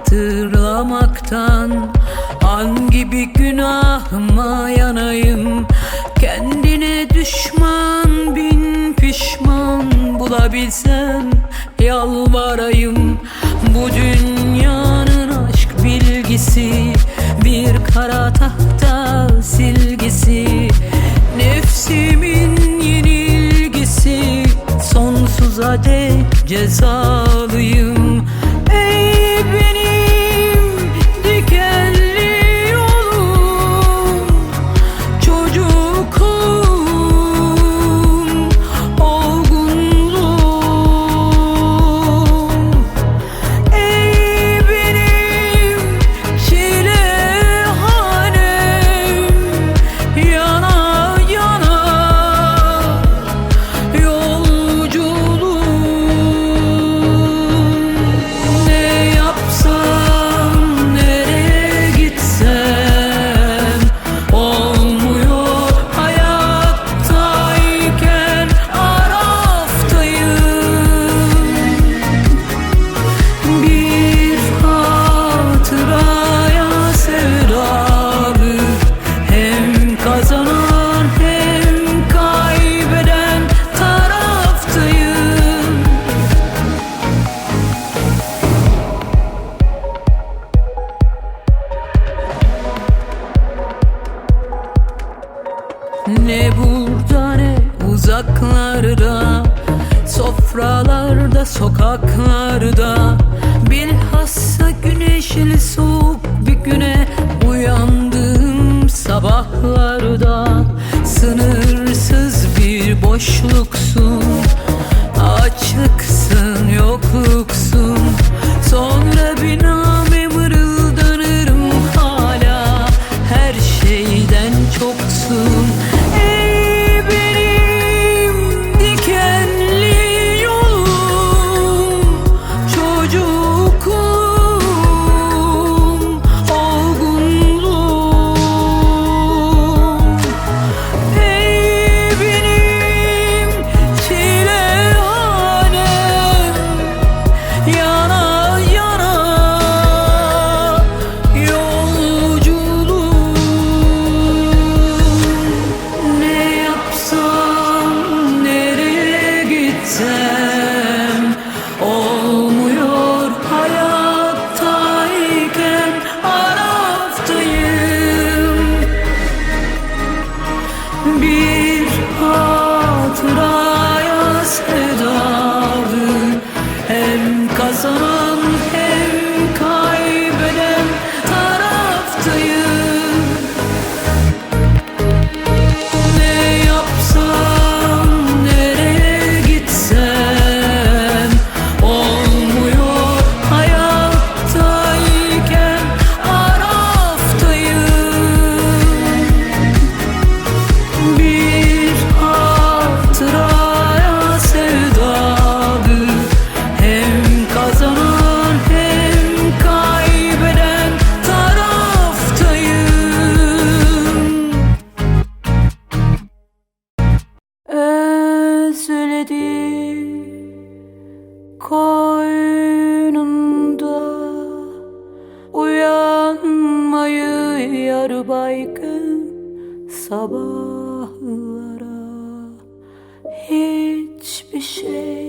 hatırlamaktan. Hangi bir günahıma yanayım, kendine düşman bin pişman. Bulabilsem yalvarayım, bu dünyanın aşk bilgisi bir kara tahta silgisi. Nefsimin yenilgisi, sonsuza dek cezalıyım. Ey benim dikenli yolum, çocukluğum, olgunluğum. Ey benim çilehanem, yana yana yolculuğum. Ne yapsam, nereye gitsem olmuyor, hayattayken araftayım. Bir hatıraya sevdalı, hem kazanan hem kaybeden taraftayım. Ne burada ne uzaklarda, sofralarda, sokaklarda, bilhassa güneşli soğuk bir güne uyandığım sabahlarda. Sınırsız bir boşluksun, açıksın, yokluksun. Sonra bir name mırıldanırım hala, her şeyden çoksun. Ey benim dikenli yolum, çocukluğum, olgunluğum. Ey benim çilehanem, yana yana yolculuğum. Ne yapsam, nereye gitsem olmuyor, hayattayken araftayım. Bir hatıraya sevdalı, hem kazanan hem kaybeden taraftayım. Ne yapsam, nereye gitsem olmuyor, hayattayken araftayım. Bir hatıraya sevdalı, hem kazanan hem kaybeden taraftayım. Özledim koynumda uyanmayı, yarı baygın sabahlara. Hiçbir şey